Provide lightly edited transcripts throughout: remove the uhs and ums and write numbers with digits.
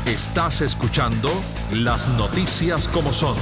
Estás escuchando Las Noticias como Son.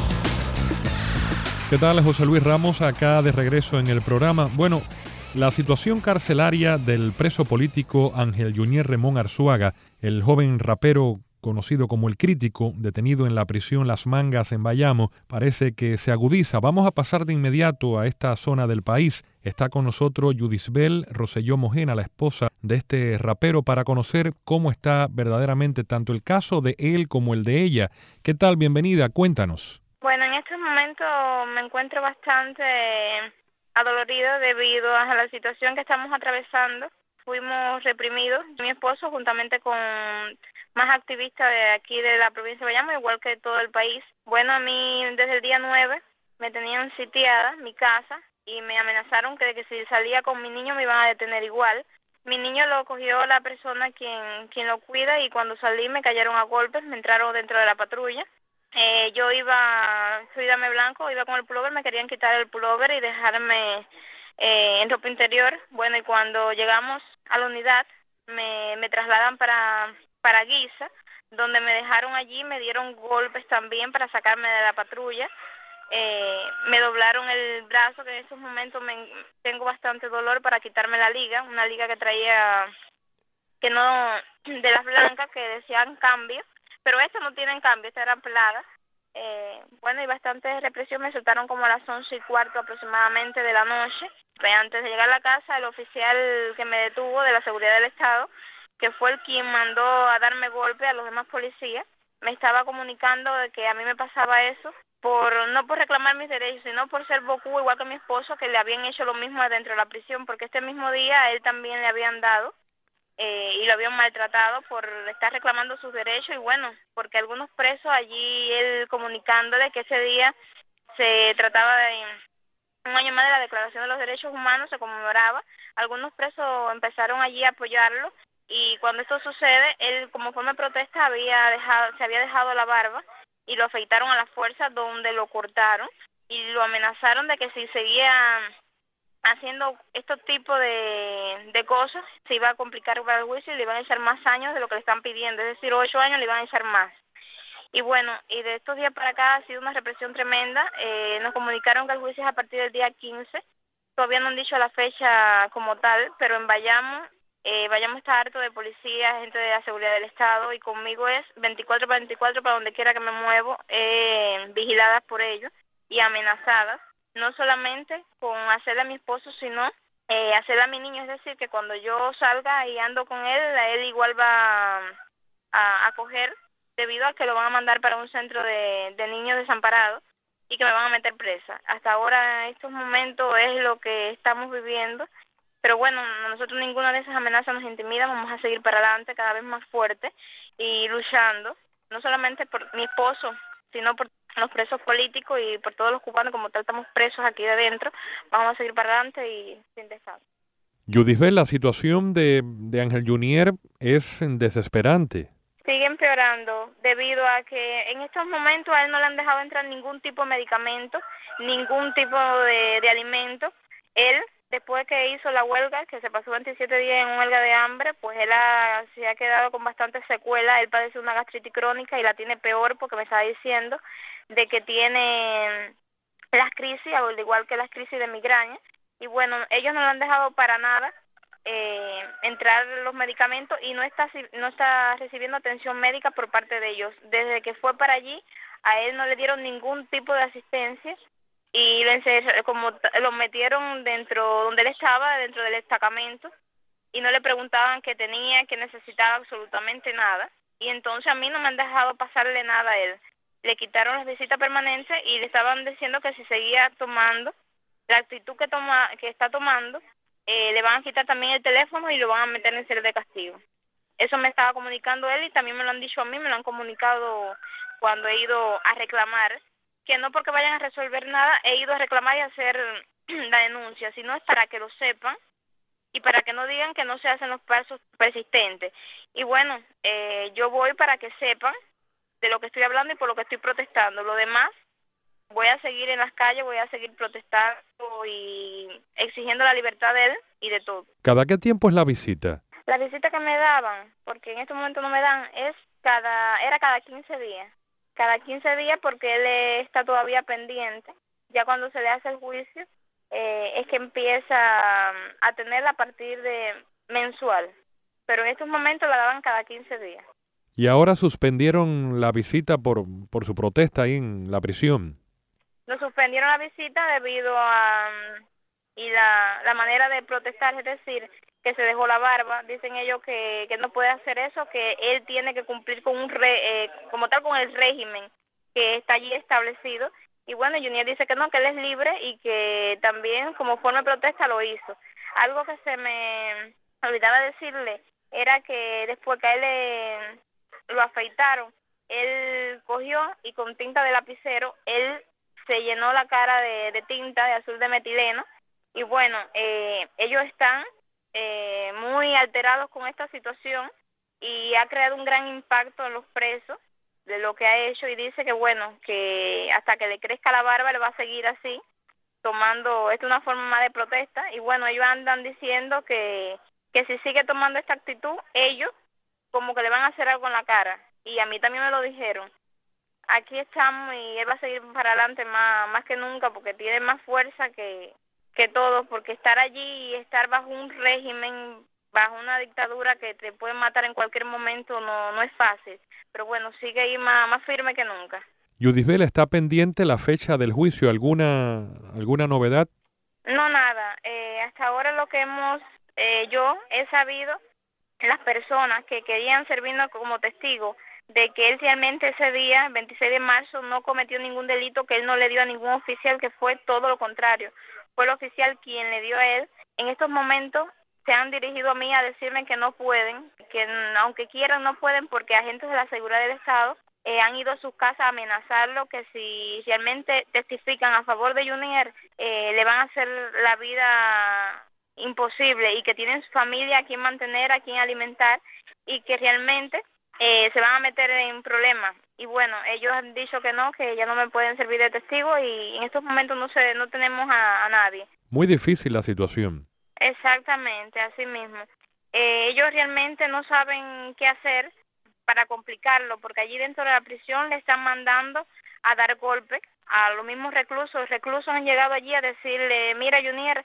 ¿Qué tal? José Luis Ramos, acá de regreso en el programa. Bueno, la situación carcelaria del preso político Ángel Junier Remón Arzuaga, el joven rapero conocido como El Crítico, detenido en la prisión Las Mangas en Bayamo, parece que se agudiza. Vamos a pasar de inmediato a esta zona del país. Está con nosotros Yudisbel Rosselló Mojena, la esposa de este rapero, para conocer cómo está verdaderamente tanto el caso de él como el de ella. ¿Qué tal? Bienvenida, cuéntanos. Bueno, en estos momentos me encuentro bastante adolorido debido a la situación que estamos atravesando. Fuimos reprimidos, mi esposo juntamente con más activistas de aquí de la provincia de Bayamo, igual que todo el país. Bueno, a mí desde el día 9 me tenían sitiada mi casa y me amenazaron que si salía con mi niño me iban a detener igual. Mi niño lo cogió la persona quien lo cuida y cuando salí me cayeron a golpes, me entraron dentro de la patrulla. Yo soy dame blanco, iba con el pullover, me querían quitar el pullover y dejarme en ropa interior. Bueno, y cuando llegamos a la unidad me trasladan para Guisa, donde me dejaron allí, me dieron golpes también para sacarme de la patrulla. Me doblaron el brazo, que en estos momentos tengo bastante dolor, para quitarme la liga, una liga que traía, que no, de las blancas, que decían cambio, pero estas no tienen cambio, estas eran plagas. Bueno, y bastante represión, me soltaron como a las 11:15 aproximadamente de la noche. Antes de llegar a la casa, el oficial que me detuvo de la seguridad del Estado, que fue el quien mandó a darme golpe a los demás policías, me estaba comunicando de que a mí me pasaba eso, no por reclamar mis derechos, sino por ser bocú, igual que mi esposo, que le habían hecho lo mismo adentro de la prisión, porque este mismo día a él también le habían dado y lo habían maltratado por estar reclamando sus derechos. Y bueno, porque algunos presos allí, él comunicándole que ese día se trataba de un año más de la Declaración de los Derechos Humanos, se conmemoraba, algunos presos empezaron allí a apoyarlo, y cuando esto sucede, él como forma de protesta se había dejado la barba y lo afeitaron a la fuerza, donde lo cortaron y lo amenazaron de que si seguía haciendo estos tipos de cosas, se iba a complicar para el juicio y le iban a echar más años de lo que le están pidiendo, es decir, 8 años le iban a echar más. Y bueno, y de estos días para acá ha sido una represión tremenda. Nos comunicaron que el juicio es a partir del día 15, todavía no han dicho la fecha como tal, pero en Bayamo está harto de policía, gente de la seguridad del Estado, y conmigo es 24/24 para donde quiera que me muevo, vigiladas por ellos y amenazadas, no solamente con hacerle a mi esposo, sino hacerle a mi niño, es decir, que cuando yo salga y ando con él igual va a coger, debido a que lo van a mandar para un centro de niños desamparados y que me van a meter presa. Hasta ahora, en estos momentos, es lo que estamos viviendo. Pero bueno, a nosotros ninguna de esas amenazas nos intimida, vamos a seguir para adelante cada vez más fuerte y luchando, no solamente por mi esposo, sino por los presos políticos y por todos los cubanos, como tal estamos presos aquí de adentro, vamos a seguir para adelante y sin descanso. Yudisbel, la situación de Ángel Junier es desesperante. Sigue empeorando debido a que en estos momentos a él no le han dejado entrar ningún tipo de medicamento, ningún tipo de alimento. Él, después que hizo la huelga, que se pasó 27 días en huelga de hambre, pues él se ha quedado con bastantes secuelas. Él padece una gastritis crónica y la tiene peor, porque me estaba diciendo de que tiene las crisis, al igual que las crisis de migraña. Y bueno, ellos no lo han dejado para nada entrar los medicamentos y no está recibiendo atención médica por parte de ellos. Desde que fue para allí, a él no le dieron ningún tipo de asistencia y lo metieron dentro donde él estaba, dentro del destacamento, y no le preguntaban qué tenía, qué necesitaba, absolutamente nada. Y entonces a mí no me han dejado pasarle nada a él. Le quitaron las visitas permanentes y le estaban diciendo que si seguía tomando la actitud que está tomando, le van a quitar también el teléfono y lo van a meter en serie de castigo. Eso me estaba comunicando él y también me lo han dicho a mí, me lo han comunicado cuando he ido a reclamar, que no porque vayan a resolver nada, he ido a reclamar y a hacer la denuncia, sino es para que lo sepan y para que no digan que no se hacen los pasos persistentes. Y bueno, yo voy para que sepan de lo que estoy hablando y por lo que estoy protestando. Lo demás, voy a seguir en las calles, voy a seguir protestando y exigiendo la libertad de él y de todo. ¿Cada qué tiempo es la visita? La visita que me daban, porque en este momento no me dan, es Era cada 15 días. Cada 15 días porque él está todavía pendiente. Ya cuando se le hace el juicio, es que empieza a tenerla a partir de mensual. Pero en estos momentos la daban cada 15 días. Y ahora suspendieron la visita por su protesta ahí en la prisión. Nos suspendieron la visita debido a y la manera de protestar, es decir, que se dejó la barba. Dicen ellos que no puede hacer eso, que él tiene que cumplir con como tal con el régimen que está allí establecido. Y bueno, Junior dice que no, que él es libre y que también como forma de protesta lo hizo. Algo que se me olvidaba decirle era que después que a él lo afeitaron, él cogió y con tinta de lapicero, él se llenó la cara de tinta de azul de metileno. Y bueno, ellos están muy alterados con esta situación y ha creado un gran impacto en los presos de lo que ha hecho, y dice que bueno, que hasta que le crezca la barba le va a seguir así, tomando, esto es una forma más de protesta. Y bueno, ellos andan diciendo que si sigue tomando esta actitud, ellos como que le van a hacer algo en la cara, y a mí también me lo dijeron. Aquí estamos y él va a seguir para adelante más que nunca porque tiene más fuerza que todos, porque estar allí y estar bajo un régimen, bajo una dictadura que te puede matar en cualquier momento no es fácil. Pero bueno, sigue ahí más firme que nunca. Yudisbel, ¿está pendiente la fecha del juicio? ¿Alguna novedad? No, nada. Hasta ahora lo que yo he sabido, las personas que querían servirnos como testigos, de que él realmente ese día, 26 de marzo, no cometió ningún delito, que él no le dio a ningún oficial, que fue todo lo contrario. Fue el oficial quien le dio a él. En estos momentos se han dirigido a mí a decirme que no pueden, que aunque quieran no pueden porque agentes de la seguridad del Estado han ido a sus casas a amenazarlo, que si realmente testifican a favor de Junior, le van a hacer la vida imposible y que tienen su familia a quien mantener, a quien alimentar y que realmente se van a meter en problemas. Y bueno, ellos han dicho que no, que ya no me pueden servir de testigo y en estos momentos no tenemos a nadie. Muy difícil la situación. Exactamente, así mismo. Ellos realmente no saben qué hacer para complicarlo, porque allí dentro de la prisión le están mandando a dar golpes a los mismos reclusos. Los reclusos han llegado allí a decirle, mira Junior,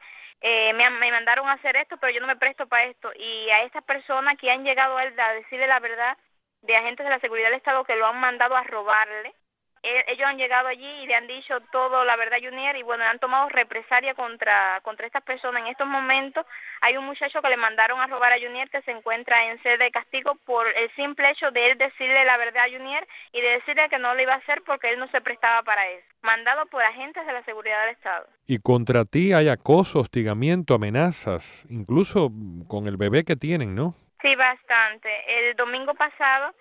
me mandaron a hacer esto, pero yo no me presto para esto. Y a estas personas que han llegado a él a decirle la verdad, de agentes de la seguridad del Estado que lo han mandado a robarle, ellos han llegado allí y le han dicho todo la verdad a Junior y bueno, han tomado represalia contra estas personas. En estos momentos hay un muchacho que le mandaron a robar a Junior que se encuentra en sede de castigo por el simple hecho de él decirle la verdad a Junior y de decirle que no lo iba a hacer porque él no se prestaba para eso. Mandado por agentes de la seguridad del Estado. Y contra ti hay acoso, hostigamiento, amenazas, incluso con el bebé que tienen, ¿no? Sí, bastante. El domingo pasado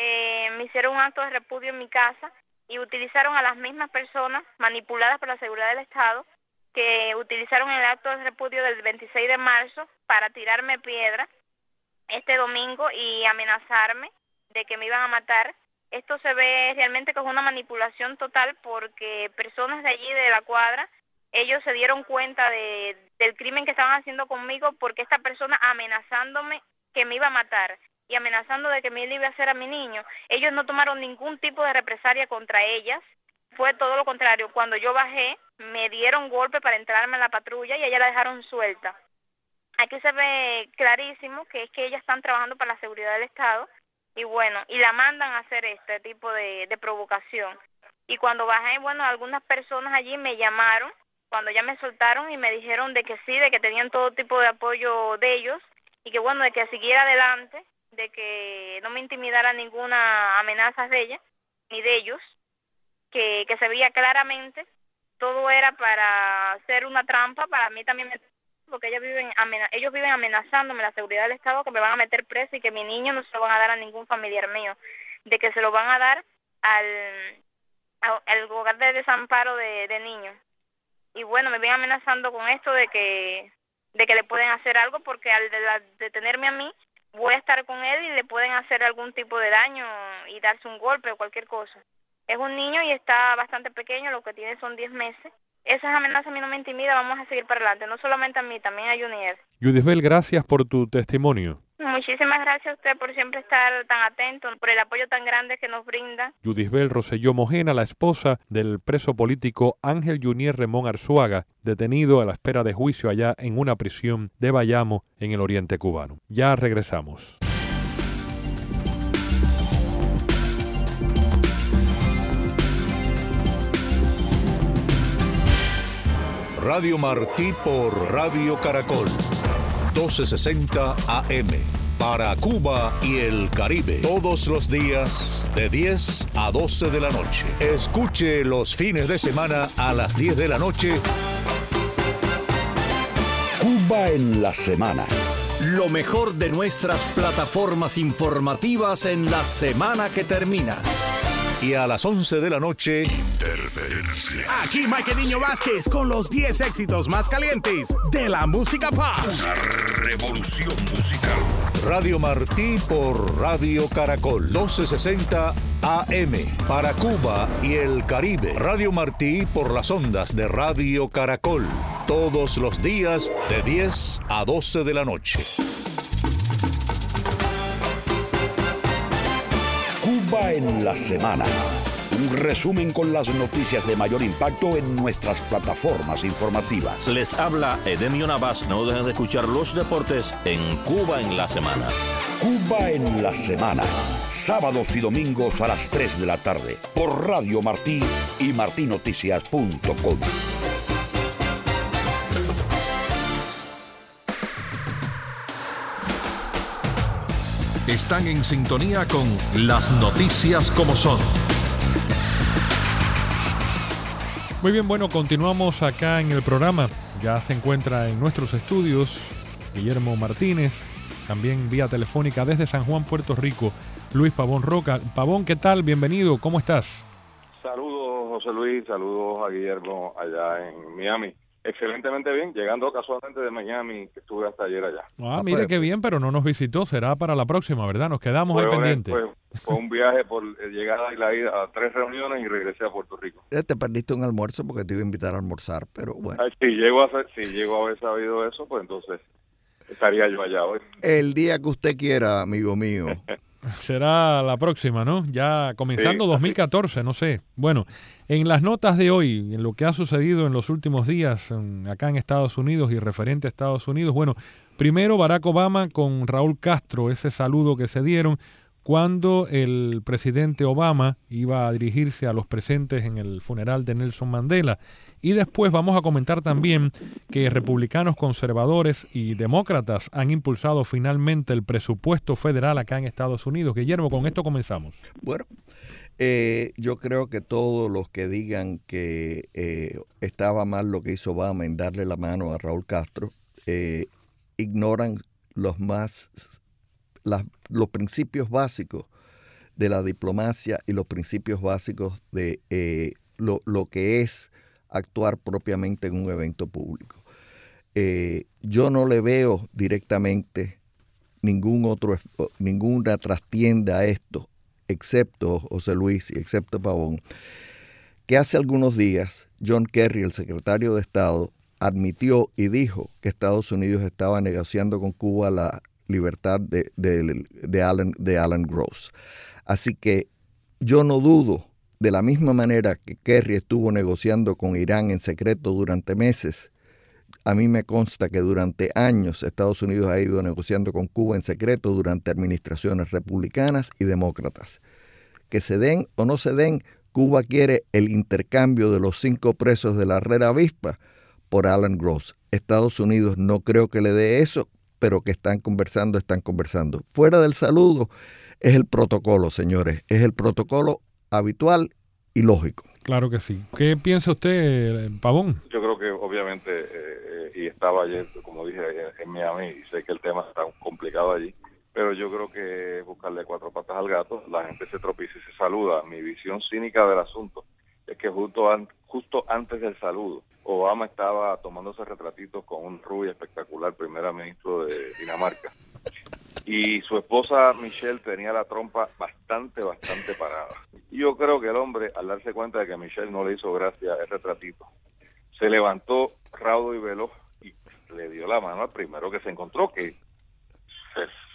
me hicieron un acto de repudio en mi casa y utilizaron a las mismas personas manipuladas por la seguridad del Estado que utilizaron el acto de repudio del 26 de marzo para tirarme piedra este domingo y amenazarme de que me iban a matar. Esto se ve realmente que es una manipulación total porque personas de allí de la cuadra, ellos se dieron cuenta del crimen que estaban haciendo conmigo porque esta persona amenazándome que me iba a matar y amenazando de que me iba a hacer a mi niño, ellos no tomaron ningún tipo de represalia contra ellas, fue todo lo contrario. Cuando yo bajé, me dieron golpe para entrarme en la patrulla y ella la dejaron suelta. Aquí se ve clarísimo que es que ellas están trabajando para la seguridad del Estado y bueno, y la mandan a hacer este tipo de provocación. Y cuando bajé, bueno, algunas personas allí me llamaron, cuando ya me soltaron y me dijeron de que sí, de que tenían todo tipo de apoyo de ellos y que bueno, de que siguiera adelante, de que no me intimidara ninguna amenaza de ella, ni de ellos, que se veía claramente, todo era para hacer una trampa, para mí también, porque ellos viven amenazándome, la seguridad del Estado, que me van a meter preso y que mi niño no se lo van a dar a ningún familiar mío, de que se lo van a dar al hogar de desamparo de niños. Y bueno, me vienen amenazando con esto de que le pueden hacer algo, porque al detenerme a mí, voy a estar con él y le pueden hacer algún tipo de daño y darse un golpe o cualquier cosa. Es un niño y está bastante pequeño, lo que tiene son 10 meses. Esas amenazas a mí no me intimidan, vamos a seguir para adelante, no solamente a mí, también a Junior. Yudisbel, gracias por tu testimonio. Muchísimas gracias a usted por siempre estar tan atento, por el apoyo tan grande que nos brinda. Yudisbel Rosselló Mojena, la esposa del preso político Ángel Junier Remón Arzuaga, detenido a la espera de juicio allá en una prisión de Bayamo, en el oriente cubano. Ya regresamos. Radio Martí por Radio Caracol, 1260 AM, para Cuba y el Caribe, todos los días de 10 a 12 de la noche. Escuche los fines de semana a las 10 de la noche. Cuba en la semana. Lo mejor de nuestras plataformas informativas en la semana que termina. Y a las 11 de la noche, Interferencia. Aquí Mike Niño Vázquez con los 10 éxitos más calientes de la música pop. Una revolución musical. Radio Martí por Radio Caracol, 1260 AM, para Cuba y el Caribe. Radio Martí por las ondas de Radio Caracol, todos los días de 10 a 12 de la noche. Cuba en la semana. Un resumen con las noticias de mayor impacto en nuestras plataformas informativas. Les habla Edemio Navas. No dejen de escuchar los deportes en Cuba en la semana. Cuba en la semana. Sábados y domingos a las 3 de la tarde. Por Radio Martí y martinoticias.com. Están en sintonía con Las Noticias como Son. Muy bien, bueno, continuamos acá en el programa. Ya se encuentra en nuestros estudios Guillermo Martínez, también vía telefónica desde San Juan, Puerto Rico, Luis Pavón Roca. Pavón, ¿qué tal? Bienvenido, ¿cómo estás? Saludos, José Luis, saludos a Guillermo allá en Miami. Excelentemente bien, llegando casualmente de Miami, que estuve hasta ayer allá. Mire qué bien, pero no nos visitó, será para la próxima, ¿verdad? Nos quedamos ahí pendientes. Fue un viaje por llegada y la ida a 3 reuniones y regresé a Puerto Rico. Te perdiste un almuerzo porque te iba a invitar a almorzar, pero bueno. Si llego a haber sabido eso, pues entonces estaría yo allá hoy. El día que usted quiera, amigo mío. Será la próxima, ¿no? Ya comenzando 2014, no sé. Bueno, en las notas de hoy, en lo que ha sucedido en los últimos días acá en Estados Unidos y referente a Estados Unidos, bueno, primero Barack Obama con Raúl Castro, ese saludo que se dieron cuando el presidente Obama iba a dirigirse a los presentes en el funeral de Nelson Mandela. Y después vamos a comentar también que republicanos conservadores y demócratas han impulsado finalmente el presupuesto federal acá en Estados Unidos. Guillermo, con esto comenzamos. Bueno, yo creo que todos los que digan que estaba mal lo que hizo Obama en darle la mano a Raúl Castro, ignoran los principios básicos de la diplomacia y los principios básicos de lo que es actuar propiamente en un evento público. Yo no le veo directamente ninguna trastienda a esto, excepto José Luis y excepto Pavón, que hace algunos días John Kerry, el secretario de Estado, admitió y dijo que Estados Unidos estaba negociando con Cuba la libertad de Alan Gross. Así que yo no dudo, de la misma manera que Kerry estuvo negociando con Irán en secreto durante meses, a mí me consta que durante años Estados Unidos ha ido negociando con Cuba en secreto durante administraciones republicanas y demócratas. Que se den o no se den, Cuba quiere el intercambio de los 5 presos de la Herrera Avispa por Alan Gross. Estados Unidos no creo que le dé eso, pero que están conversando. Fuera del saludo es el protocolo, señores, es el protocolo habitual y lógico. Claro que sí. ¿Qué piensa usted, Pavón? Yo creo que obviamente, y estaba ayer, como dije, en Miami, y sé que el tema está complicado allí, pero yo creo que buscarle 4 patas al gato, la gente se tropieza y se saluda. Mi visión cínica del asunto es que justo antes del saludo, Obama estaba tomándose retratitos con un rubio espectacular, primer ministro de Dinamarca. Y su esposa Michelle tenía la trompa bastante parada. Y yo creo que el hombre, al darse cuenta de que Michelle no le hizo gracia el retratito, se levantó raudo y veloz y le dio la mano al primero que se encontró, que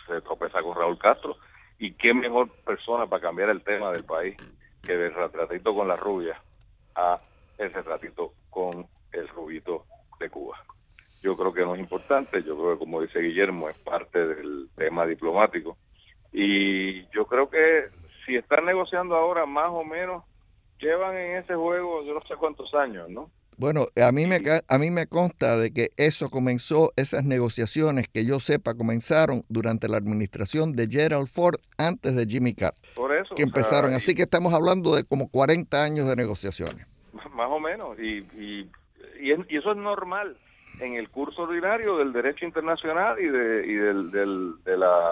se tropeza con Raúl Castro. Y qué mejor persona para cambiar el tema del país que del retratito con la rubia a el retratito con el rubito de Cuba. Yo creo que no es importante, yo creo que, como dice Guillermo, es parte del tema diplomático. Y yo creo que si están negociando ahora, más o menos llevan en ese juego yo no sé cuántos años, ¿no? Bueno, a mí me consta de que eso comenzó, esas negociaciones que yo sepa comenzaron durante la administración de Gerald Ford antes de Jimmy Carter. Por eso, que empezaron, así que estamos hablando de como 40 años de negociaciones. Más o menos, y eso es normal en el curso ordinario del derecho internacional y de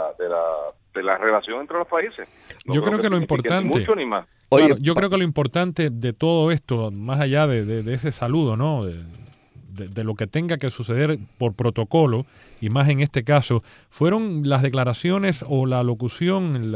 la relación entre los países. No yo creo que lo importante, ni mucho ni más. Claro, oye, yo creo que lo importante de todo esto, más allá de ese saludo, ¿no? De lo que tenga que suceder por protocolo, y más en este caso, fueron las declaraciones o la locución,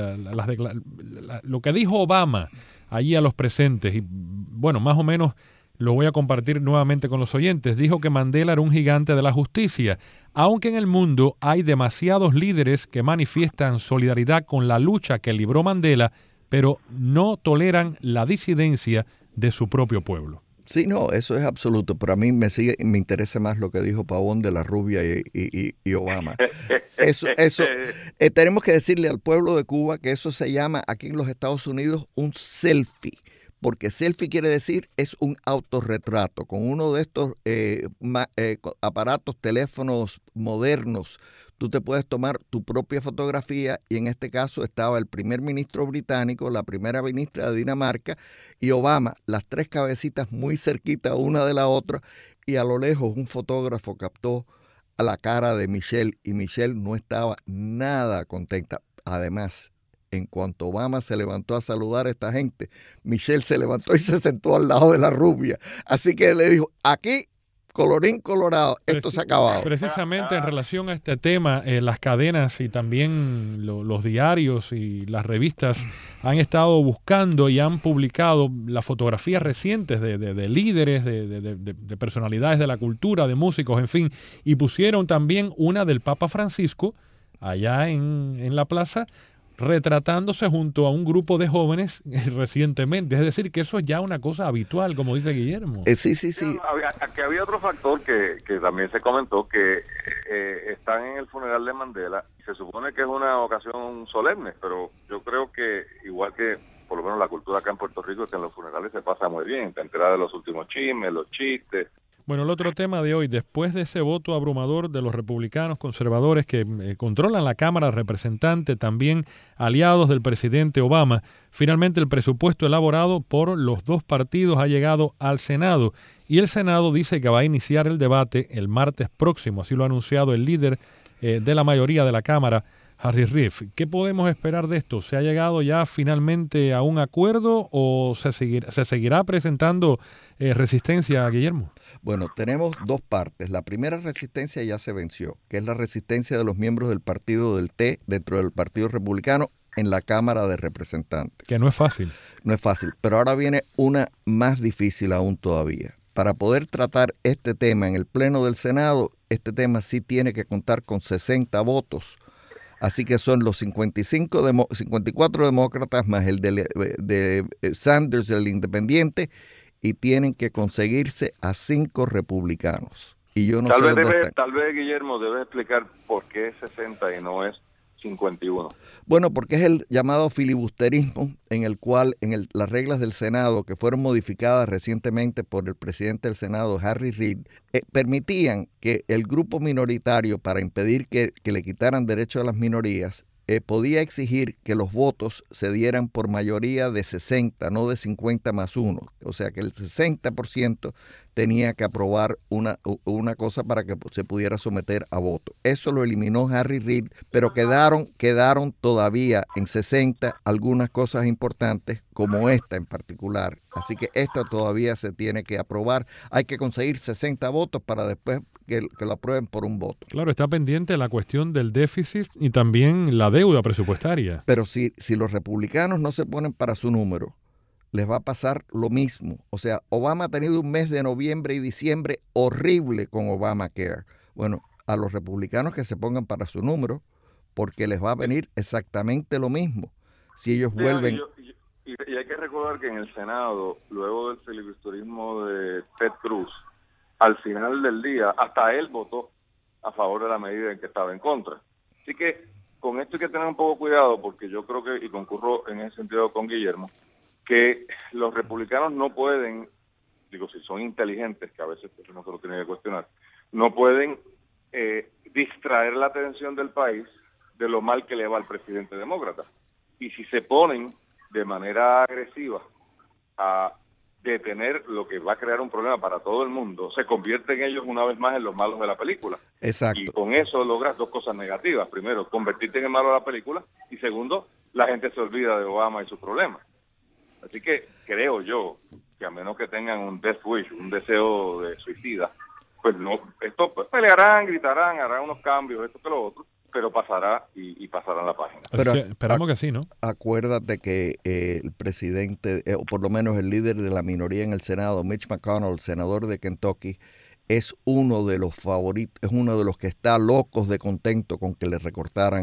lo que dijo Obama allí a los presentes. Y bueno, más o menos lo voy a compartir nuevamente con los oyentes. Dijo que Mandela era un gigante de la justicia, aunque en el mundo hay demasiados líderes que manifiestan solidaridad con la lucha que libró Mandela, pero no toleran la disidencia de su propio pueblo. Sí, no, eso es absoluto, pero a mí me interesa más lo que dijo Pavón de la rubia y Obama. Eso tenemos que decirle al pueblo de Cuba que eso se llama aquí en los Estados Unidos un selfie, porque selfie quiere decir es un autorretrato con uno de estos aparatos, teléfonos modernos. Tú te puedes tomar tu propia fotografía y en este caso estaba el primer ministro británico, la primera ministra de Dinamarca y Obama, las tres cabecitas muy cerquita una de la otra, y a lo lejos un fotógrafo captó a la cara de Michelle y Michelle no estaba nada contenta. Además, en cuanto Obama se levantó a saludar a esta gente, Michelle se levantó y se sentó al lado de la rubia. Así que le dijo, aquí colorín colorado, esto se ha acabado. Precisamente en relación a este tema, las cadenas y también los diarios y las revistas han estado buscando y han publicado las fotografías recientes de líderes, de personalidades de la cultura, de músicos, en fin, y pusieron también una del Papa Francisco allá en la plaza, retratándose junto a un grupo de jóvenes recientemente. Es decir, que eso es ya una cosa habitual, como dice Guillermo. Sí. Aquí había otro factor que también se comentó, que están en el funeral de Mandela y se supone que es una ocasión solemne, pero yo creo que igual que por lo menos la cultura acá en Puerto Rico, que en los funerales se pasa muy bien, te enteras de los últimos chismes, los chistes. Bueno, el otro tema de hoy, después de ese voto abrumador de los republicanos conservadores que controlan la Cámara de Representantes, también aliados del presidente Obama, finalmente el presupuesto elaborado por los dos partidos ha llegado al Senado y el Senado dice que va a iniciar el debate el martes próximo, así lo ha anunciado el líder de la mayoría de la Cámara, Harry Reid. ¿Qué podemos esperar de esto? ¿Se ha llegado ya finalmente a un acuerdo o se seguirá presentando resistencia, Guillermo? Bueno, tenemos dos partes. La primera resistencia ya se venció, que es la resistencia de los miembros del partido del T dentro del Partido Republicano en la Cámara de Representantes. Que no es fácil. No es fácil, pero ahora viene una más difícil aún todavía. Para poder tratar este tema en el Pleno del Senado, este tema sí tiene que contar con 60 votos. Así que son los 54 demócratas más el de Sanders, el independiente, y tienen que conseguirse a 5 republicanos. Y yo no sé tal vez, Guillermo, debe explicar por qué es 60 y no es 51. Bueno, porque es el llamado filibusterismo en el cual las reglas del Senado, que fueron modificadas recientemente por el presidente del Senado, Harry Reid, permitían que el grupo minoritario, para impedir que le quitaran derechos a las minorías, podía exigir que los votos se dieran por mayoría de 60, no de 50 más 1. O sea que el 60% tenía que aprobar una cosa para que se pudiera someter a voto. Eso lo eliminó Harry Reid, pero quedaron todavía en 60 algunas cosas importantes, como esta en particular. Así que esta todavía se tiene que aprobar. Hay que conseguir 60 votos para después que lo aprueben por un voto. Claro, está pendiente la cuestión del déficit y también la deuda presupuestaria. Pero si los republicanos no se ponen para su número, les va a pasar lo mismo. O sea, Obama ha tenido un mes de noviembre y diciembre horrible con Obamacare. Bueno, a los republicanos que se pongan para su número, porque les va a venir exactamente lo mismo si ellos vuelven. Y hay que recordar que en el Senado, luego del filibusterismo de Ted Cruz, al final del día, hasta él votó a favor de la medida en que estaba en contra. Así que con esto hay que tener un poco cuidado, porque yo creo que, y concurro en ese sentido con Guillermo, que los republicanos no pueden, digo, si son inteligentes, que a veces no se lo tienen que cuestionar, no pueden distraer la atención del país de lo mal que le va al presidente demócrata. Y si se ponen de manera agresiva a detener lo que va a crear un problema para todo el mundo, se convierten ellos una vez más en los malos de la película. Exacto. Y con eso logras dos cosas negativas. Primero, convertirte en el malo de la película, y segundo, la gente se olvida de Obama y sus problemas. Así que creo yo que a menos que tengan un death wish, un deseo de suicida, pues no, esto pues, pelearán, gritarán, harán unos cambios, esto que lo otro, pero pasará y pasarán la página. Pero esperamos que sí, ¿no? Acuérdate que el presidente, o por lo menos el líder de la minoría en el Senado, Mitch McConnell, senador de Kentucky, es uno de los favoritos, es uno de los que está locos de contento con que le recortaran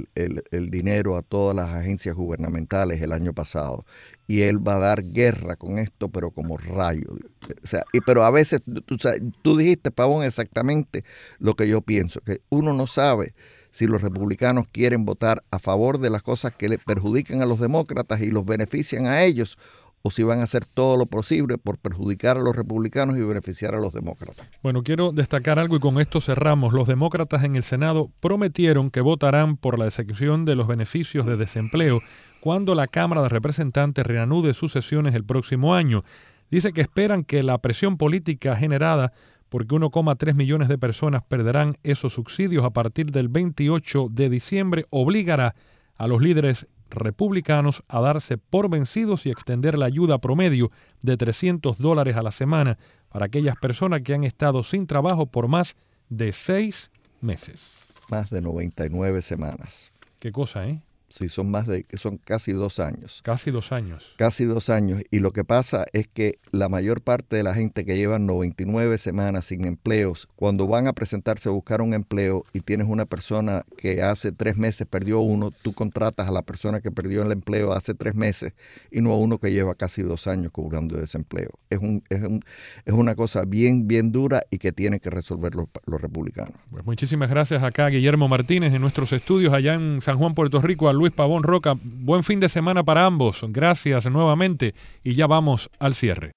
el dinero a todas las agencias gubernamentales el año pasado. Y él va a dar guerra con esto, pero como rayo. O sea, pero a veces, tú dijiste, Pavón, exactamente lo que yo pienso, que uno no sabe si los republicanos quieren votar a favor de las cosas que le perjudican a los demócratas y los benefician a ellos, o si van a hacer todo lo posible por perjudicar a los republicanos y beneficiar a los demócratas. Bueno, quiero destacar algo y con esto cerramos. Los demócratas en el Senado prometieron que votarán por la exención de los beneficios de desempleo cuando la Cámara de Representantes reanude sus sesiones el próximo año. Dice que esperan que la presión política generada porque 1,3 millones de personas perderán esos subsidios a partir del 28 de diciembre obligará a los líderes republicanos a darse por vencidos y extender la ayuda promedio de $300 a la semana para aquellas personas que han estado sin trabajo por más de 6 meses. Más de 99 semanas. Qué cosa, ¿eh? Sí, son casi 2 años. Casi 2 años. Casi 2 años. Y lo que pasa es que la mayor parte de la gente que lleva 99 semanas sin empleos, cuando van a presentarse a buscar un empleo y tienes una persona que hace 3 meses perdió uno, tú contratas a la persona que perdió el empleo hace 3 meses y no a uno que lleva casi 2 años cobrando desempleo. Es una cosa bien, bien dura y que tienen que resolver los republicanos. Pues muchísimas gracias acá a Guillermo Martínez en nuestros estudios allá en San Juan, Puerto Rico, a Luis Pavón Roca. Buen fin de semana para ambos. Gracias nuevamente y ya vamos al cierre.